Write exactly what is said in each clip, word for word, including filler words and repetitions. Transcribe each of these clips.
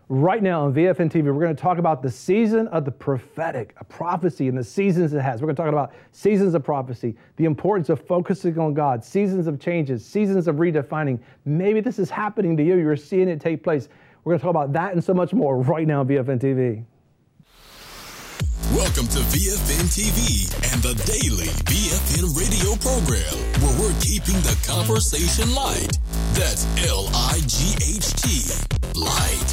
Right now on V F N T V, we're going to talk about the season of the prophetic, a prophecy and the seasons it has. We're going to talk about seasons of prophecy, the importance of focusing on God, seasons of changes, seasons of redefining. Maybe this is happening to you. You're seeing it take place. We're going to talk about that and so much more right now on V F N T V. Welcome to V F N T V and the daily V F N radio program, where we're keeping the conversation light. That's L I G H T, light.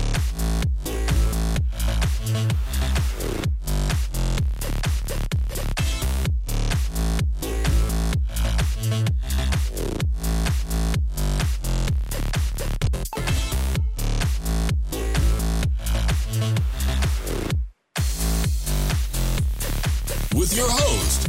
With your host,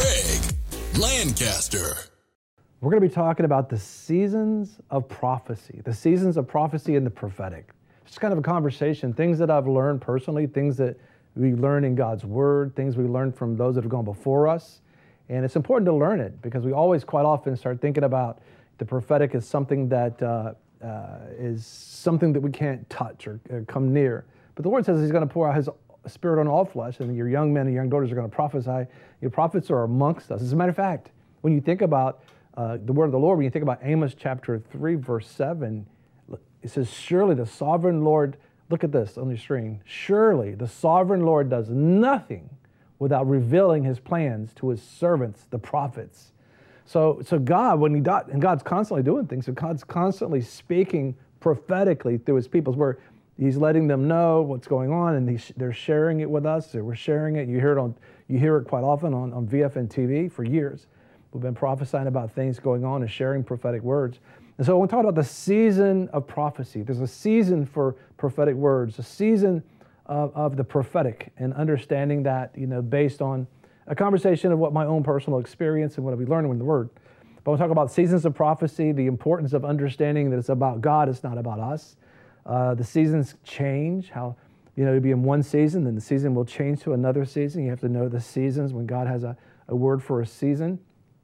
Greg Lancaster. We're going to be talking about the seasons of prophecy, the seasons of prophecy and the prophetic. It's kind of a conversation, things that I've learned personally, things that we learn in God's word, things we learned from those that have gone before us. And it's important to learn it because we always quite often start thinking about the prophetic as something that uh, uh, is something that we can't touch or, or come near. But the word says he's going to pour out his Spirit on all flesh, and your young men and young daughters are going to prophesy. Your prophets are amongst us. As a matter of fact, when you think about uh, the word of the Lord, when you think about Amos chapter three, verse seven, it says, surely the sovereign Lord, look at this on your screen, surely the sovereign Lord does nothing without revealing his plans to his servants, the prophets. So, so God, when he does, and God's constantly doing things, so God's constantly speaking prophetically through his people, where he's letting them know what's going on, and he's, they're sharing it with us. We're sharing it. You hear it on, you hear it quite often on, on V F N T V for years. We've been prophesying about things going on and sharing prophetic words. And so when we talk about the season of prophecy, there's a season for prophetic words, a season of, of the prophetic, and understanding that, you know, based on a conversation of what my own personal experience and what we learned in the Word. But we'll talk about seasons of prophecy, the importance of understanding that it's about God, it's not about us. Uh, the seasons change, how, you know, you'll be in one season, then the season will change to another season. You have to know the seasons when God has a, a word for a season.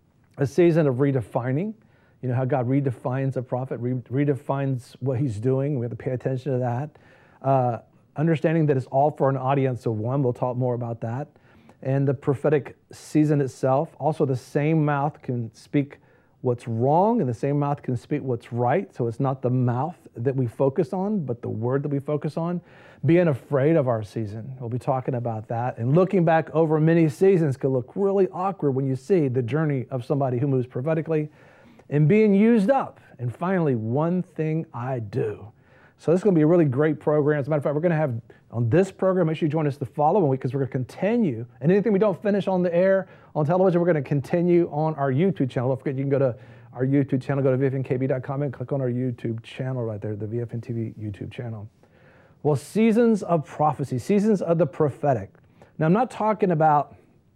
A season of redefining, you know, how God redefines a prophet, re- redefines what he's doing. We have to pay attention to that. Uh, understanding that it's all for an audience of one. We'll talk more about that. And the prophetic season itself. Also, the same mouth can speak what's wrong, and the same mouth can speak what's right. So it's not the mouth that we focus on, but the word that we focus on. Being afraid of our season. We'll be talking about that. And looking back over many seasons can look really awkward when you see the journey of somebody who moves prophetically and being used up. And finally, one thing I do. So this is going to be a really great program. As a matter of fact, we're going to have on this program, make sure you join us the following week, because we're going to continue. And anything we don't finish on the air, on television, we're going to continue on our YouTube channel. Don't forget, you can go to our YouTube channel, go to V F N K B dot com and click on our YouTube channel right there, the V F N T V YouTube channel. Well, seasons of prophecy, seasons of the prophetic. Now, I'm not talking about,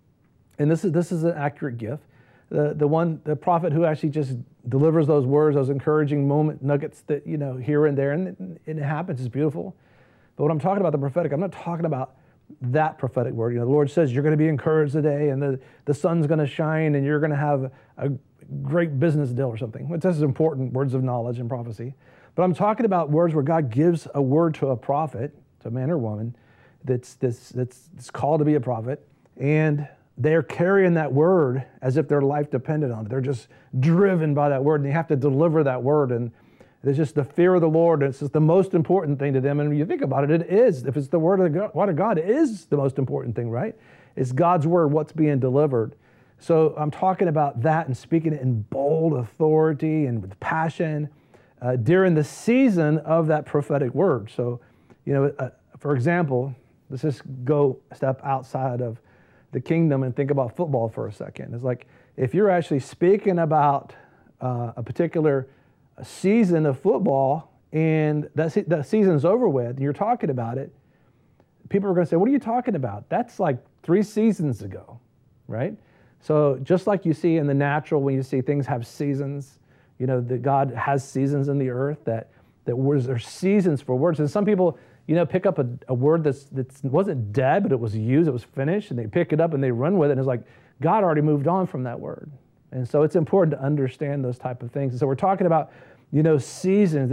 and this is this is an accurate gift, the the one, the prophet who actually just delivers those words, those encouraging moment nuggets that, you know, here and there, and it, and it happens, it's beautiful. But when I'm talking about the prophetic, I'm not talking about that prophetic word. You know, the Lord says you're going to be encouraged today, and the, the sun's going to shine, and you're going to have a great business deal or something. Which this is important, words of knowledge and prophecy. But I'm talking about words where God gives a word to a prophet, to a man or woman, that's, that's, that's, that's called to be a prophet, and they're carrying that word as if their life depended on it. They're just driven by that word, and they have to deliver that word. And there's just the fear of the Lord. And it's just the most important thing to them. And when you think about it, it is. If it's the word of God, word of God, it is the most important thing, right? It's God's word, what's being delivered. So I'm talking about that and speaking it in bold authority and with passion uh, during the season of that prophetic word. So, you know, uh, for example, let's just go a step outside of the kingdom and think about football for a second. It's like if you're actually speaking about uh, a particular season of football and that se- the season's over with, and you're talking about it, people are going to say, what are you talking about? That's like three seasons ago, right? So just like you see in the natural, when you see things have seasons, you know, that God has seasons in the earth, that that words are seasons for words. And some people, you know, pick up a, a word that's that wasn't dead, but it was used, it was finished, and they pick it up and they run with it. And it's like, God already moved on from that word. And so it's important to understand those type of things. And so we're talking about, you know, seasons, this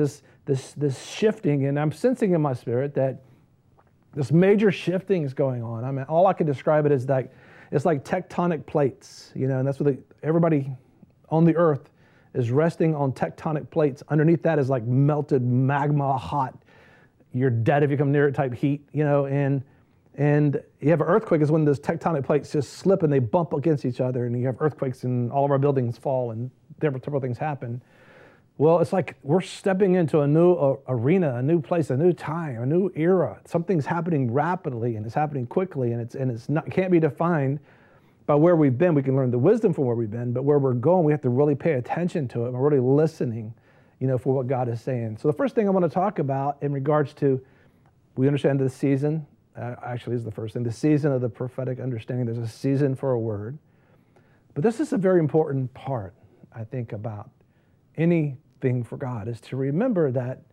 this, this shifting, and I'm sensing in my spirit that this major shifting is going on. I mean, all I can describe it is like, it's like tectonic plates, you know, and that's what they, everybody on the earth is resting on tectonic plates. Underneath that is like melted magma, hot, you're dead if you come near it type heat, you know, and and you have an earthquake is when those tectonic plates just slip and they bump against each other, and you have earthquakes and all of our buildings fall and several things happen. Well, it's like we're stepping into a new uh, arena, a new place, a new time, a new era. Something's happening rapidly, and it's happening quickly, and it's and it's not can't be defined by where we've been. We can learn the wisdom from where we've been, but where we're going, we have to really pay attention to it. We're really listening, you know, for what God is saying. So the first thing I want to talk about in regards to, we understand the season, uh, actually is the first thing, the season of the prophetic understanding. There's a season for a word. But this is a very important part, I think, about anything for God, is to remember that,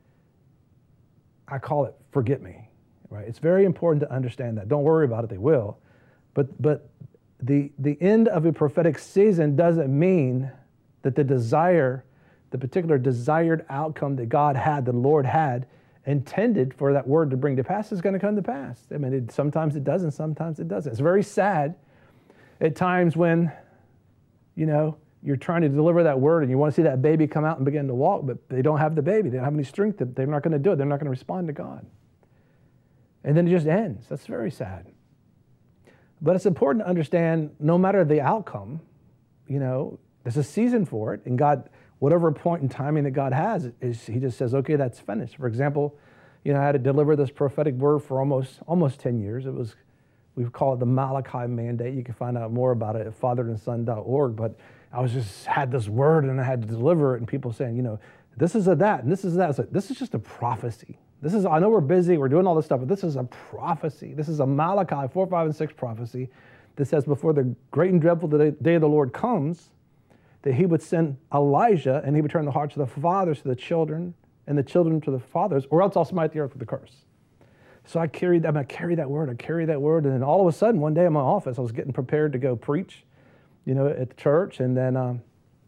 I call it forget me, right? It's very important to understand that. Don't worry about it, they will. But, but the, the end of a prophetic season doesn't mean that the desire, the particular desired outcome that God had, the Lord had intended for that word to bring to pass is going to come to pass. I mean, it, sometimes it doesn't, sometimes it doesn't. It's very sad at times when, you know, you're trying to deliver that word and you want to see that baby come out and begin to walk, but they don't have the baby. They don't have any strength. They're not going to do it. They're not going to respond to God. And then it just ends. That's very sad. But it's important to understand, no matter the outcome, you know, there's a season for it. And God, whatever point in timing that God has, is He just says, okay, that's finished. For example, you know, I had to deliver this prophetic word for almost almost ten years. It was, we call it the Malachi Mandate. You can find out more about it at father and son dot org. But I was just had this word and I had to deliver it, and people saying, you know, this is a that and this is that. It's like, this is just a prophecy. This is, I know we're busy, we're doing all this stuff, but this is a prophecy. This is a Malachi four, five, and six prophecy that says before the great and dreadful day, day of the Lord comes, that He would send Elijah and He would turn the hearts of the fathers to the children and the children to the fathers, or else I'll smite the earth with a curse. So I carried, I, mean, I carried that word, I carried that word, and then all of a sudden, one day in my office, I was getting prepared to go preach, you know, at the church, and then um,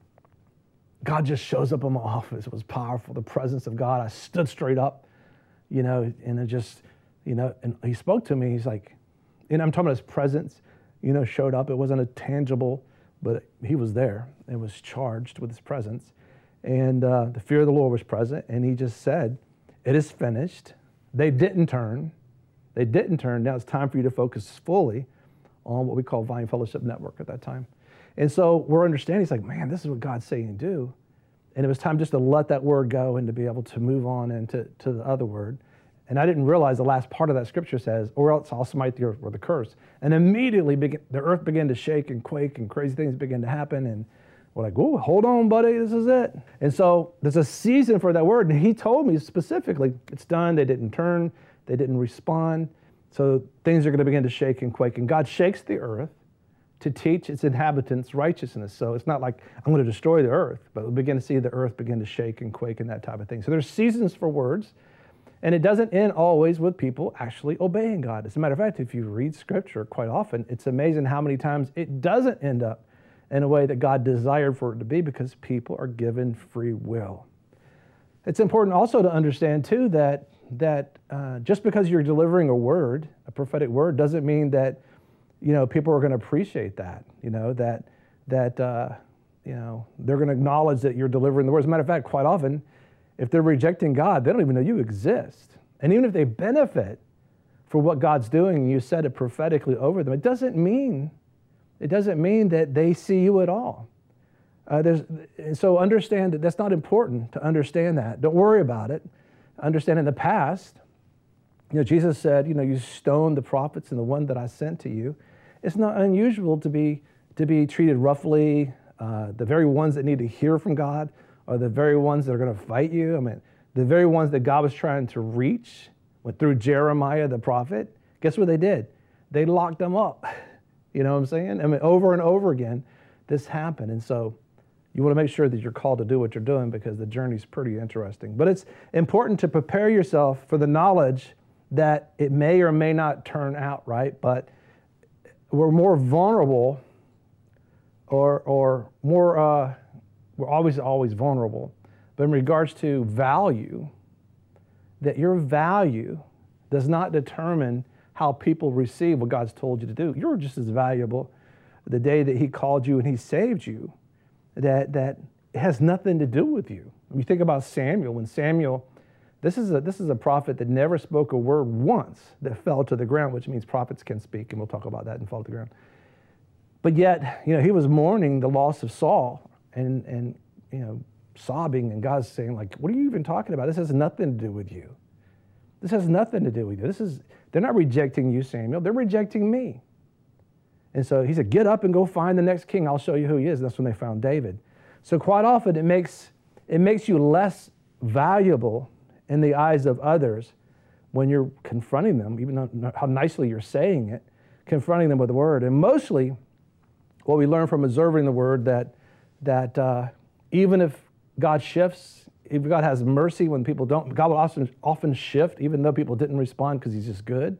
God just shows up in my office. It was powerful, the presence of God. I stood straight up, you know, and it just, you know, and He spoke to me. He's like, and I'm talking about His presence, you know, showed up. It wasn't a tangible, but He was there. It was charged with His presence. And uh, the fear of the Lord was present, and He just said, it is finished. They didn't turn. They didn't turn. Now it's time for you to focus fully on what we call Vine Fellowship Network at that time. And so we're understanding, it's like, man, this is what God's saying to do. And it was time just to let that word go and to be able to move on into to the other word. And I didn't realize the last part of that scripture says, or else I'll smite the earth with a curse. And immediately begin, the earth began to shake and quake and crazy things began to happen. And we're like, oh, hold on, buddy, this is it. And so there's a season for that word. And He told me specifically, it's done. They didn't turn. They didn't respond. So things are going to begin to shake and quake. And God shakes the earth to teach its inhabitants righteousness. So it's not like I'm going to destroy the earth, but we'll begin to see the earth begin to shake and quake and that type of thing. So there's seasons for words. And it doesn't end always with people actually obeying God. As a matter of fact, if you read Scripture quite often, it's amazing how many times it doesn't end up in a way that God desired for it to be, because people are given free will. It's important also to understand, too, that, that uh, just because you're delivering a word, a prophetic word, doesn't mean that, you know, people are going to appreciate that, you know, that, that uh, you know, they're going to acknowledge that you're delivering the word. As a matter of fact, quite often, if they're rejecting God, they don't even know you exist. And even if they benefit for what God's doing and you said it prophetically over them, it doesn't mean, it doesn't mean that they see you at all. Uh, there's, so understand that that's not important to understand that. Don't worry about it. Understand in the past, you know, Jesus said, you know, you stoned the prophets and the one that I sent to you. It's not unusual to be, to be treated roughly. Uh, the very ones that need to hear from God are the very ones that are going to fight you. I mean, the very ones that God was trying to reach went through Jeremiah the prophet. Guess what they did? They locked them up. You know what I'm saying? I mean, over and over again, this happened. And so you want to make sure that you're called to do what you're doing, because the journey's pretty interesting. But it's important to prepare yourself for the knowledge that it may or may not turn out right, but we're more vulnerable or, or more, uh, we're always, always vulnerable. But in regards to value, that your value does not determine how people receive what God's told you to do. You're just as valuable the day that he called you and he saved you, that, that it has nothing to do with you. When you think about Samuel, when Samuel, this is, a, this is a prophet that never spoke a word once that fell to the ground, which means prophets can speak, and we'll talk about that and fall to the ground. But yet, you know, he was mourning the loss of Saul and, and you know, sobbing, and God's saying, like, what are you even talking about? This has nothing to do with you. This has nothing to do with you. This is, they're not rejecting you, Samuel. They're rejecting me. And so he said, get up and go find the next king. I'll show you who he is. And that's when they found David. So quite often it makes, it makes you less valuable in the eyes of others when you're confronting them, even though, how nicely you're saying it, confronting them with the word. And mostly what we learn from observing the word, that, that uh, even if God shifts, if God has mercy when people don't, God will often, often shift even though people didn't respond because he's just good.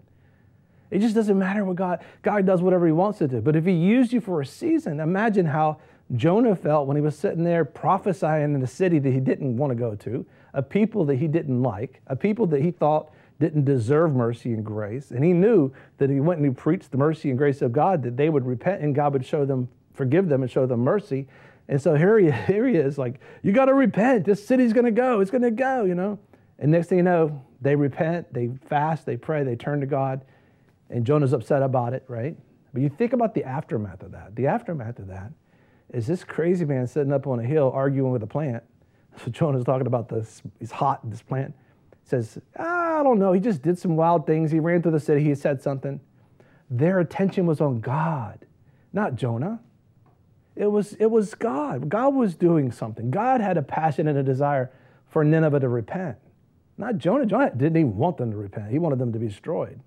It just doesn't matter what God, God does whatever he wants to do. But if he used you for a season, imagine how Jonah felt when he was sitting there prophesying in a city that he didn't want to go to, a people that he didn't like, a people that he thought didn't deserve mercy and grace. And he knew that he went and he preached the mercy and grace of God, that they would repent and God would show them, forgive them and show them mercy. And so here he, here he is, like, you got to repent. This city's going to go. It's going to go, you know. And next thing you know, they repent, they fast, they pray, they turn to God. And Jonah's upset about it, right? But you think about the aftermath of that. The aftermath of that is this crazy man sitting up on a hill arguing with a plant. So Jonah's talking about this, he's hot, this plant. He says, ah, I don't know, he just did some wild things. He ran through the city, he said something. Their attention was on God, not Jonah. It was, it was God. God was doing something. God had a passion and a desire for Nineveh to repent. Not Jonah. Jonah didn't even want them to repent. He wanted them to be destroyed.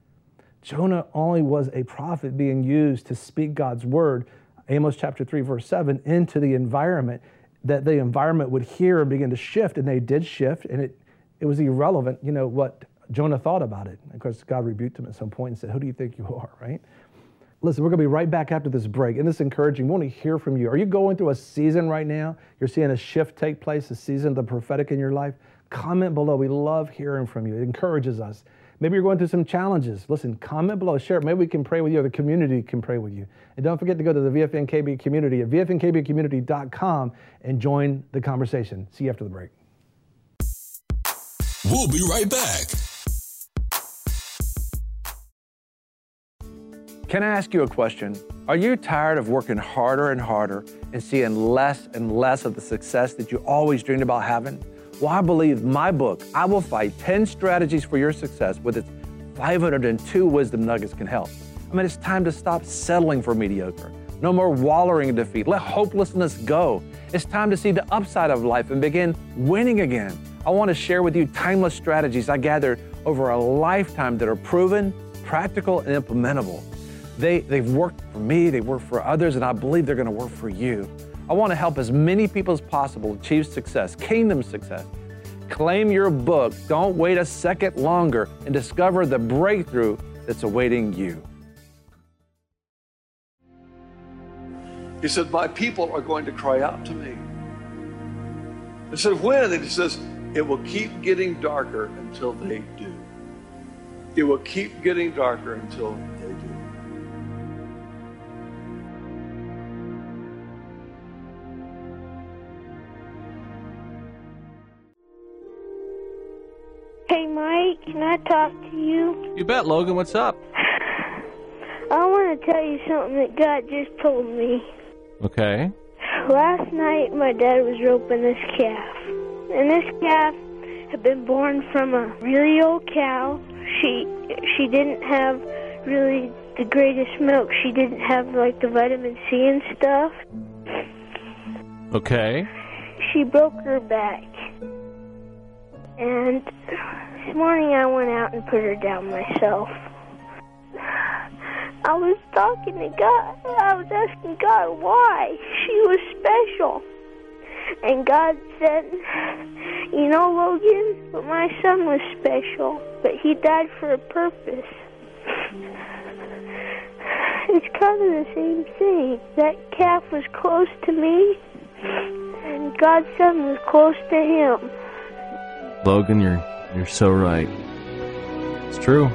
Jonah only was a prophet being used to speak God's word, Amos chapter three, verse seven, into the environment, that the environment would hear and begin to shift, and they did shift, and it, it was irrelevant, you know, what Jonah thought about it. Of course, God rebuked him at some point and said, who do you think you are, right? Listen, we're going to be right back after this break, and this is encouraging. We want to hear from you. Are you going through a season right now? You're seeing a shift take place, a season of the prophetic in your life? Comment below. We love hearing from you. It encourages us. Maybe you're going through some challenges. Listen, comment below, share it. Maybe we can pray with you, or the community can pray with you. And don't forget to go to the V F N K B community at V F N K B community dot com and join the conversation. See you after the break. We'll be right back. Can I ask you a question? Are you tired of working harder and harder and seeing less and less of the success that you always dreamed about having? Well, I believe my book, I Will Fight, ten Strategies for Your Success, with its five hundred two wisdom nuggets, can help. I mean, it's time to stop settling for mediocre. No more wallowing in defeat. Let hopelessness go. It's time to see the upside of life and begin winning again. I want to share with you timeless strategies I gathered over a lifetime that are proven, practical, and implementable. They, they've worked for me, they've worked for others, and I believe they're going to work for you. I want to help as many people as possible achieve success, kingdom success. Claim your book. Don't wait a second longer and discover the breakthrough that's awaiting you. He said, my people are going to cry out to me. I said, when? And he says, it will keep getting darker until they do. It will keep getting darker until they do. Hey, Mike, can I talk to you? You bet, Logan. What's up? I want to tell you something that God just told me. Okay. Last night, my dad was roping this calf. And this calf had been born from a really old cow. She she didn't have really the greatest milk. She didn't have, like, the vitamin C and stuff. Okay. She broke her back. And this morning I went out and put her down myself. I was talking to God. I was asking God why she was special. And God said, you know, Logan, but my son was special, but he died for a purpose. It's kind of the same thing. That calf was close to me, and God's son was close to him. Logan, you're You're so right. It's true.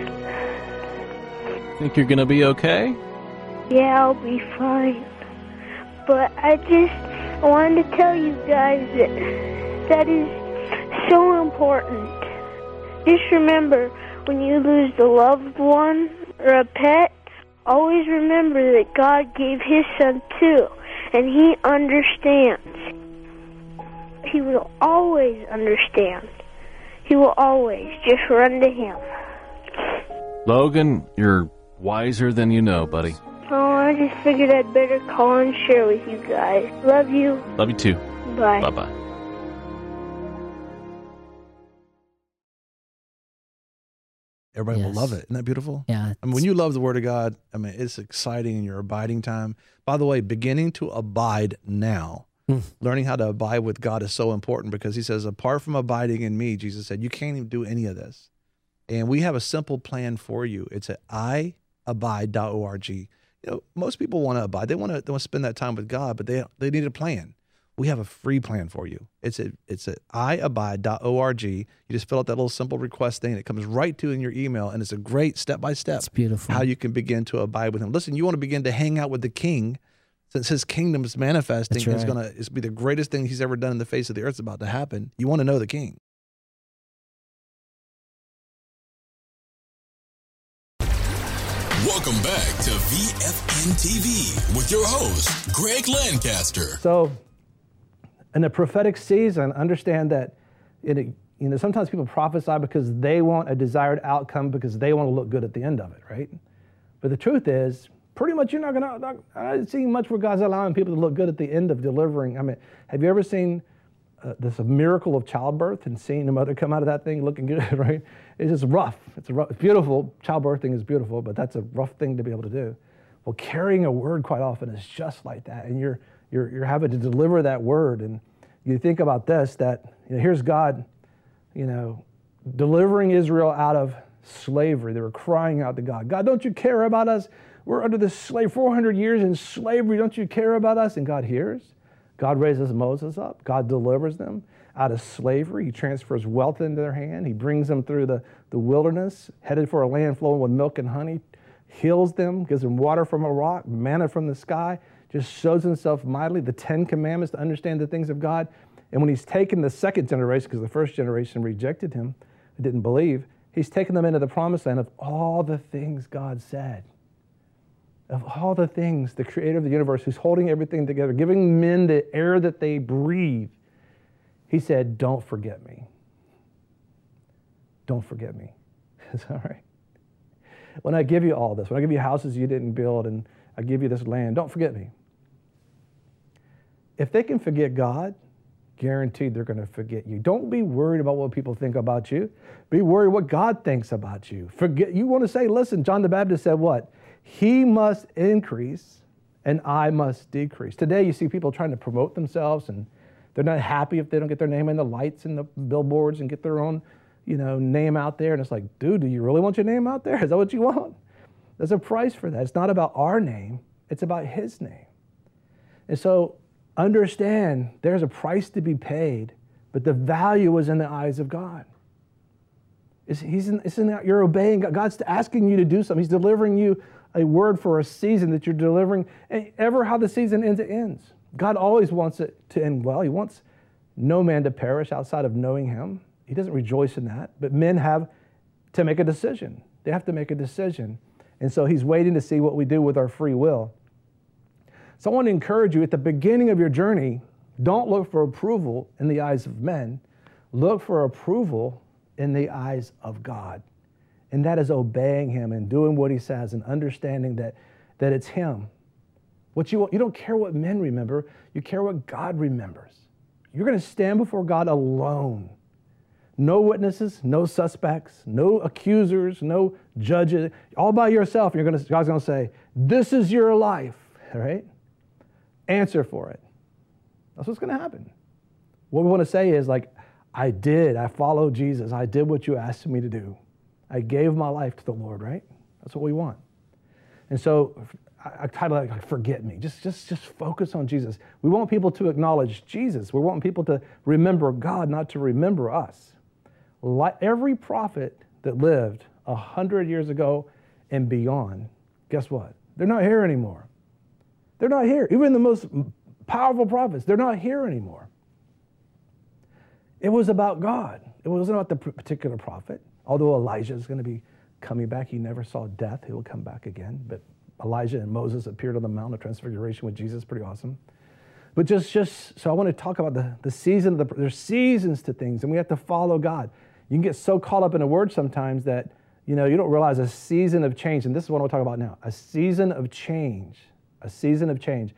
Think you're gonna be okay? Yeah, I'll be fine. But I just wanted to tell you guys that that is so important. Just remember, when you lose a loved one or a pet, always remember that God gave His Son too, and He understands. He will always understand. He will always just run to Him. Logan, you're wiser than you know, buddy. Oh, I just figured I'd better call and share with you guys. Love you. Love you too. Bye. Bye-bye. Everybody Yes. will love it. Isn't that beautiful? Yeah. I mean, when you love the Word of God, I mean, it's exciting in your abiding time. By the way, beginning to abide now. Learning how to abide with God is so important because He says, apart from abiding in me, Jesus said, you can't even do any of this. And we have a simple plan for you. It's at i abide dot org. You know, most people want to abide. They want to they want to spend that time with God, but they they need a plan. We have a free plan for you. It's at it's at i abide dot org. You just fill out that little simple request thing. It comes right to in your email, and it's a great step by step. It's beautiful. How you can begin to abide with Him. Listen, you want to begin to hang out with the King. Since His kingdom is manifesting, That's right. it's gonna it's be the greatest thing He's ever done in the face of the earth. It's about to happen. You want to know the King. Welcome back to V F N T V with your host, Greg Lancaster. So, in a prophetic season, understand that it, you know, sometimes people prophesy because they want a desired outcome because they want to look good at the end of it, right? But the truth is, pretty much you're not going to, I haven't seen much where God's allowing people to look good at the end of delivering. I mean, have you ever seen uh, this miracle of childbirth and seeing the mother come out of that thing looking good, right? It's just rough. It's, a rough, it's beautiful. Childbirthing is beautiful, but that's a rough thing to be able to do. Well, carrying a word quite often is just like that. And you're, you're, you're having to deliver that word. And you think about this, that you know, here's God, you know, delivering Israel out of slavery. They were crying out to God, God, don't you care about us? We're under this slave, four hundred years in slavery. Don't you care about us? And God hears. God raises Moses up. God delivers them out of slavery. He transfers wealth into their hand. He brings them through the, the wilderness, headed for a land flowing with milk and honey, heals them, gives them water from a rock, manna from the sky, just shows Himself mightily, the Ten Commandments to understand the things of God. And when He's taken the second generation, because the first generation rejected Him, didn't believe, He's taken them into the promised land of all the things God said. Of all the things, the creator of the universe, who's holding everything together, giving men the air that they breathe, He said, don't forget me. Don't forget me. It's all right. When I give you all this, when I give you houses you didn't build and I give you this land, don't forget me. If they can forget God, guaranteed they're going to forget you. Don't be worried about what people think about you. Be worried what God thinks about you. Forget. You want to say, listen, John the Baptist said what? He must increase and I must decrease. Today you see people trying to promote themselves and they're not happy if they don't get their name in the lights and the billboards and get their own, you know, name out there. And it's like, dude, do you really want your name out there? Is that what you want? There's a price for that. It's not about our name. It's about His name. And so understand there's a price to be paid, but the value is in the eyes of God. It's, he's in, it's in that you're obeying God. God's asking you to do something. He's delivering you a word for a season that you're delivering. And ever how the season ends, it ends. God always wants it to end well. He wants no man to perish outside of knowing Him. He doesn't rejoice in that. But men have to make a decision. They have to make a decision. And so He's waiting to see what we do with our free will. So I want to encourage you at the beginning of your journey, don't look for approval in the eyes of men. Look for approval in the eyes of God. And that is obeying Him and doing what He says and understanding that, that it's Him. What you, you don't care what men remember, you care what God remembers. You're going to stand before God alone. No witnesses, no suspects, no accusers, no judges. All by yourself, you're going to, God's going to say, this is your life, all right? Answer for it. That's what's going to happen. What we want to say is like, I did, I followed Jesus. I did what you asked me to do. I gave my life to the Lord, right? That's what we want. And so I, I title it like, forget me. Just, just, just focus on Jesus. We want people to acknowledge Jesus. We want people to remember God, not to remember us. Like every prophet that lived a hundred years ago and beyond, guess what? They're not here anymore. They're not here. Even the most powerful prophets, they're not here anymore. It was about God. It wasn't about the particular prophet. Although Elijah is going to be coming back. He never saw death. He will come back again. But Elijah and Moses appeared on the Mount of Transfiguration with Jesus. Pretty awesome. But just, just so I want to talk about the, the season. Of the, there's seasons to things, and we have to follow God. You can get so caught up in a word sometimes that, you know, you don't realize a season of change. And this is what I'm talking about now. A season of change. A season of change.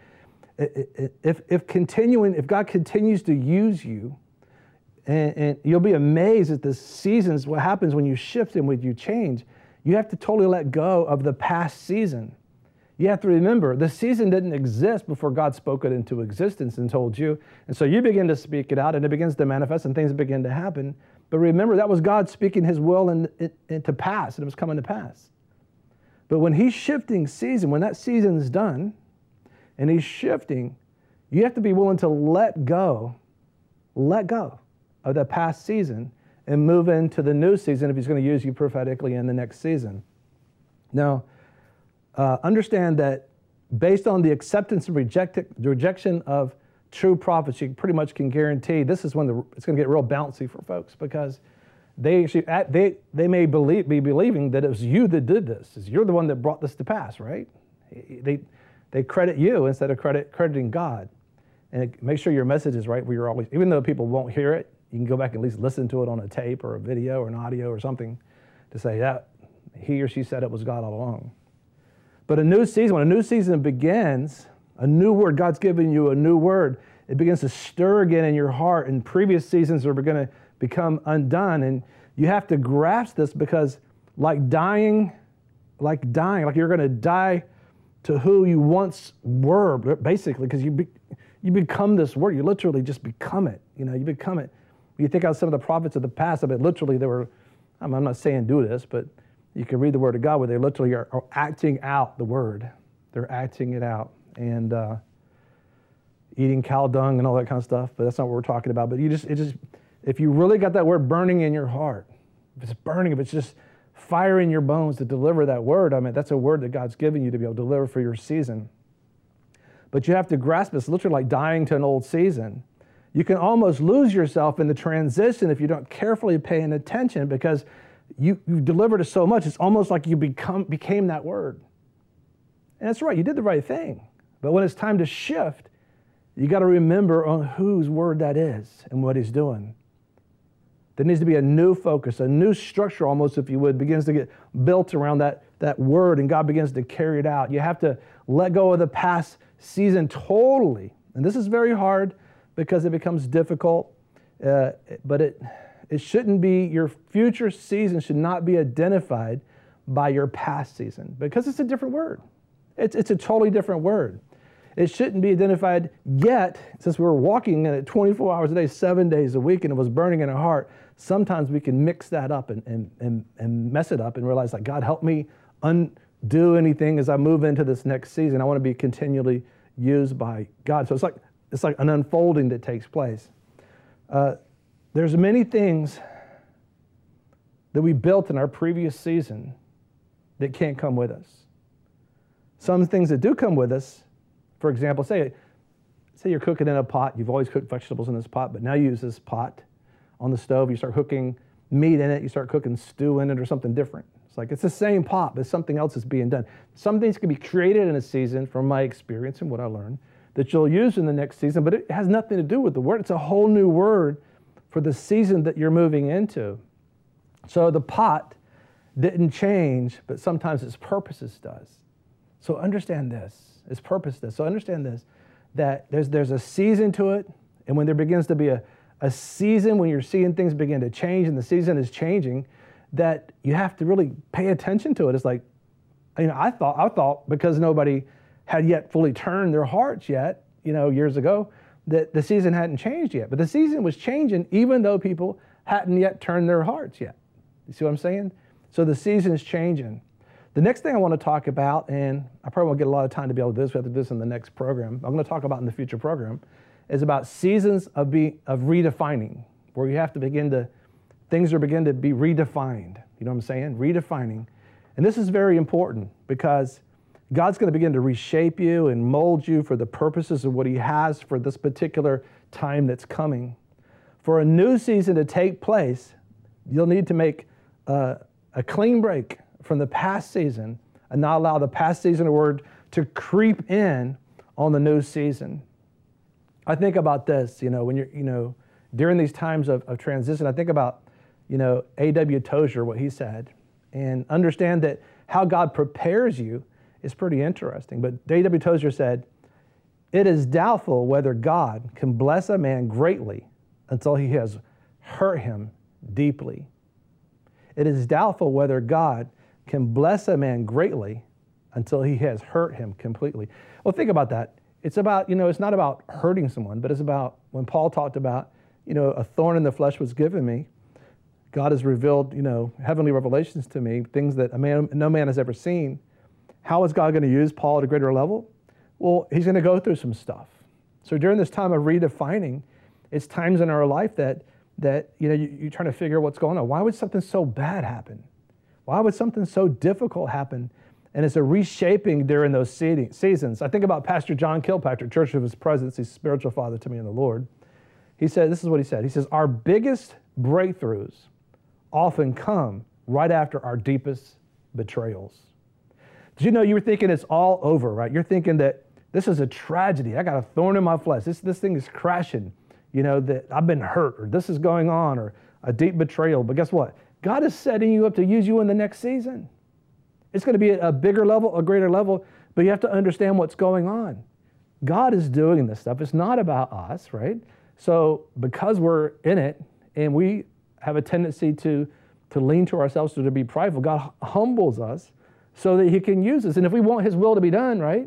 If, if continuing, if God continues to use you, and, and you'll be amazed at the seasons, what happens when you shift and when you change. You have to totally let go of the past season. You have to remember, the season didn't exist before God spoke it into existence and told you. And so you begin to speak it out, and it begins to manifest, and things begin to happen. But remember, that was God speaking his will in, in, into pass, and it was coming to pass. But when he's shifting season, when that season's done, and he's shifting, you have to be willing to let go, let go of that past season and move into the new season if he's going to use you prophetically in the next season. Now, uh, understand that based on the acceptance and reject, rejection of true prophets, you pretty much can guarantee this is when the, it's going to get real bouncy for folks, because they actually, they, they may believe, be believing that it was you that did this. It's you're the one that brought this to pass, right? They, they credit you instead of credit, crediting God. And it, make sure your message is right where you're always, even though people won't hear it, you can go back and at least listen to it on a tape or a video or an audio or something to say, yeah, he or she said it was God all along. But a new season, when a new season begins, a new word, God's giving you a new word, it begins to stir again in your heart, and previous seasons are going to become undone. And you have to grasp this, because like dying, like dying, like you're going to die to who you once were, basically, because you be, you become this word. You literally just become it. You know, you become it. You think out some of the prophets of the past, I mean, literally they were, I'm not saying do this, but you can read the word of God where they literally are, are acting out the word. They're acting it out. And uh, eating cow dung and all that kind of stuff, but that's not what we're talking about. But you just, it just, if you really got that word burning in your heart, if it's burning, if it's just fire in your bones to deliver that word, I mean, that's a word that God's given you to be able to deliver for your season. But you have to grasp it. It's literally like dying to an old season. You can almost lose yourself in the transition if you don't carefully pay attention, because you, you've delivered it so much, it's almost like you become became that word. And that's right, you did the right thing. But when it's time to shift, you got to remember on whose word that is and what he's doing. There needs to be a new focus, a new structure almost, if you would, begins to get built around that, that word, and God begins to carry it out. You have to let go of the past season totally. And this is very hard because it becomes difficult, uh, but it, it shouldn't be, your future season should not be identified by your past season, because it's a different word. It's, it's a totally different word. It shouldn't be identified yet, since we're walking in it twenty-four hours a day, seven days a week, and it was burning in our heart. Sometimes we can mix that up and, and, and, and mess it up and realize, like, God, help me undo anything as I move into this next season. I want to be continually used by God. So it's like, it's like an unfolding that takes place. Uh, there's many things that we built in our previous season that can't come with us. Some things that do come with us, for example, say, say you're cooking in a pot. You've always cooked vegetables in this pot, but now you use this pot on the stove. You start cooking meat in it. You start cooking stew in it or something different. It's like it's the same pot, but something else is being done. Some things can be created in a season, from my experience and what I learned, that you'll use in the next season, but it has nothing to do with the word. It's a whole new word for the season that you're moving into. So the pot didn't change, but sometimes its purposes does. So understand this, its purpose does. So understand this, that there's, there's a season to it, and when there begins to be a, a season, when you're seeing things begin to change and the season is changing, that you have to really pay attention to it. It's like, you know, I thought, I thought because nobody had yet fully turned their hearts yet, you know, years ago, that the season hadn't changed yet. But the season was changing even though people hadn't yet turned their hearts yet. You see what I'm saying? So the season is changing. The next thing I want to talk about, and I probably won't get a lot of time to be able to do this, we have to do this in the next program, I'm going to talk about in the future program, is about seasons of, be, of redefining, where you have to begin to things are beginning to be redefined. You know what I'm saying? Redefining. And this is very important because God's going to begin to reshape you and mold you for the purposes of what he has for this particular time that's coming. For a new season to take place, you'll need to make a, a clean break from the past season and not allow the past season of word to creep in on the new season. I think about this, you know, when you're, you know, during these times of, of transition, I think about, you know, A W Tozer, what he said, and understand that how God prepares you is pretty interesting. But A W Tozer said, it is doubtful whether God can bless a man greatly until he has hurt him deeply. It is doubtful whether God can bless a man greatly until he has hurt him completely. Well, think about that. It's about, you know, it's not about hurting someone, but it's about when Paul talked about, you know, a thorn in the flesh was given me. God has revealed, you know, heavenly revelations to me, things that a man, no man has ever seen. How is God going to use Paul at a greater level? Well, he's going to go through some stuff. So during this time of redefining, it's times in our life that, that you know, you, you're trying to figure out what's going on. Why would something so bad happen? Why would something so difficult happen? And it's a reshaping during those seasons. I think about Pastor John Kilpatrick, Church of His Presence. He's spiritual father to me in the Lord. He said, this is what he said. He says, our biggest breakthroughs often come right after our deepest betrayals. Did you know you were thinking it's all over, right? You're thinking that this is a tragedy. I got a thorn in my flesh. This, this thing is crashing. You know, that I've been hurt, or this is going on, or a deep betrayal. But guess what? God is setting you up to use you in the next season. It's going to be a bigger level, a greater level, but you have to understand what's going on. God is doing this stuff. It's not about us, right? So because we're in it and we have a tendency to, to lean to ourselves, or to be prideful, God humbles us so that he can use us. And if we want his will to be done, right?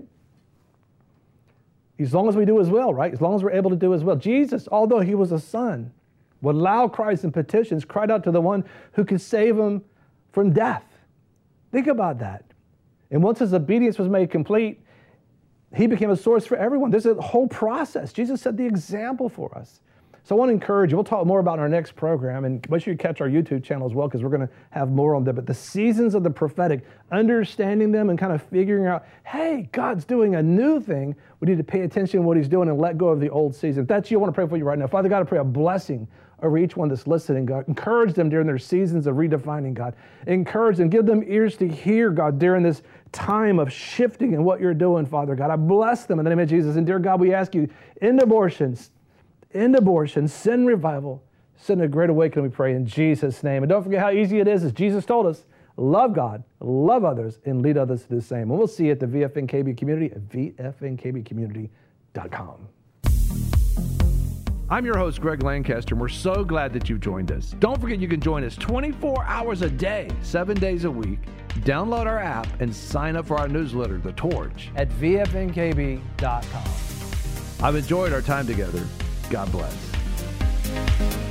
As long as we do his will, right? As long as we're able to do his will. Jesus, although he was a son, with loud cries and petitions, cried out to the one who could save him from death. Think about that. And once his obedience was made complete, he became a source for everyone. There's a whole process. Jesus set the example for us. So I want to encourage you. We'll talk more about in our next program, and make sure you catch our YouTube channel as well, because we're going to have more on that. But the seasons of the prophetic, understanding them and kind of figuring out, hey, God's doing a new thing. We need to pay attention to what he's doing and let go of the old season. If that's you, I want to pray for you right now. Father God, I pray a blessing over each one that's listening, God. Encourage them during their seasons of redefining, God. Encourage them. Give them ears to hear, God, during this time of shifting in what you're doing, Father God. I bless them in the name of Jesus. And dear God, we ask you, end abortions, end abortion, send revival, send a great awakening, we pray in Jesus' name. And don't forget how easy it is, as Jesus told us, love God, love others, and lead others to do the same. And we'll see you at the V F N K B community at V F N K B community dot com. I'm your host, Greg Lancaster, and we're so glad that you've joined us. Don't forget you can join us twenty-four hours a day, seven days a week. Download our app and sign up for our newsletter, The Torch, at V F N K B dot com. I've enjoyed our time together. God bless.